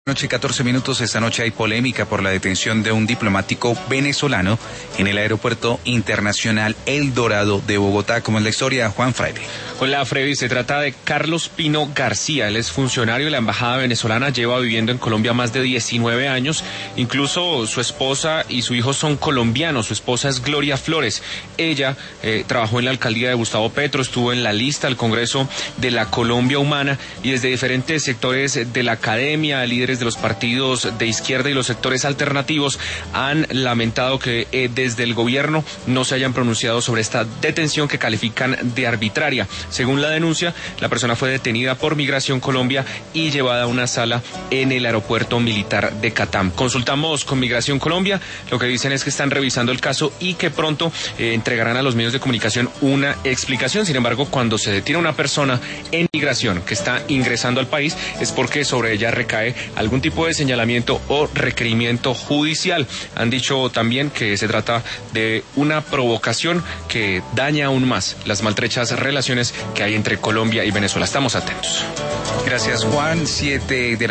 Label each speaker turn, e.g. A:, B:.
A: Noche 14 minutos. Esta noche hay polémica por la detención de un diplomático venezolano en el aeropuerto internacional El Dorado de Bogotá. Como es la historia, Juan Fraile.
B: Hola, Freddy. Se trata de Carlos Pino García. Él es funcionario de la embajada venezolana, lleva viviendo en Colombia más de 19 años. Incluso su esposa y su hijo son colombianos. Su esposa es Gloria Flores. Ella trabajó en la alcaldía de Gustavo Petro, estuvo en la lista al Congreso de la Colombia Humana y desde diferentes sectores de la academia, líderes de los partidos de izquierda y los sectores alternativos han lamentado que desde el gobierno no se hayan pronunciado sobre esta detención que califican de arbitraria. Según la denuncia, la persona fue detenida por Migración Colombia y llevada a una sala en el aeropuerto militar de Catam. Consultamos con Migración Colombia, lo que dicen es que están revisando el caso y que pronto entregarán a los medios de comunicación una explicación. Sin embargo, cuando se detiene a una persona en migración que está ingresando al país es porque sobre ella recae algún tipo de señalamiento o requerimiento judicial. Han dicho también que se trata de una provocación que daña aún más las maltrechas relaciones que hay entre Colombia y Venezuela. Estamos atentos.
A: Gracias, Juan. 7 de